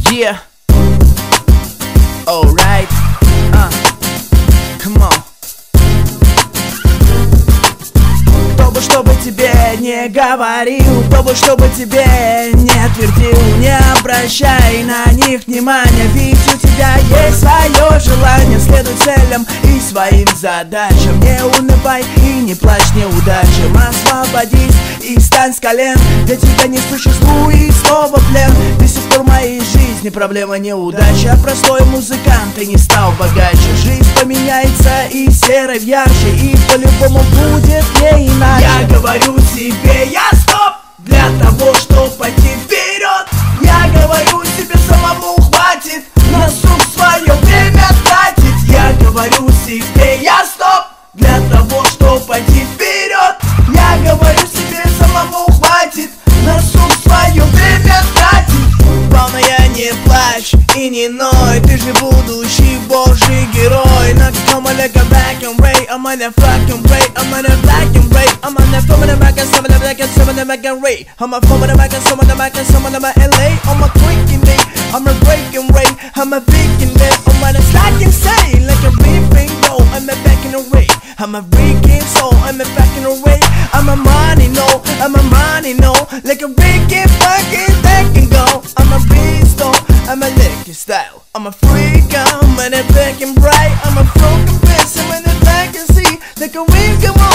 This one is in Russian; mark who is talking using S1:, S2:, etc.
S1: Yeah. Alright. Come on. Кто бы тебе не говорил, кто бы что бы тебе не твердил, не обращай на них внимания, ведь у тебя есть свое желание. Следуй целям и своим задачам, не унывай и не плачь неудачам. Освободись и стань с колен, для тебя не существует слова плен. До сих пор в моей жизни проблема неудача, простой музыкант и не стал богаче. Жизнь поменяется из серой в ярче, и по-любому будет не иначе. Я говорю себе, я стоп, для того, чтобы пойти вперед. Я говорю себе самому, хватит на сук свое время тратить. Я говорю себе, я стоп, для того, чтобы пойти вперед. Я говорю себе самому, хватит на сук свое время тратить. Полная не плачь и не ной, ты же будущий божий герой. На come like a black and ray, I'm on a fucking ray, I'm on a black and ray, I'm on a phone in the back and some of the black and some of the back and ray. I'm a phone in the back and some of the back and some of the LA. I'm a freaking day, I'm a breaking ray, I'm a freaking day. I'm on a slacking say like a reaping go, I'm a back in the ray. I'm a freaking soul, I'm a back in the ray. I'm a money no, I'm a money no, like a freaking fucking that can go. I'm a beast though, I'm a licky style. I'm a freak, I'm in a black and bright. I'm a broken bitch, I'm in the black and see like a ring, come on.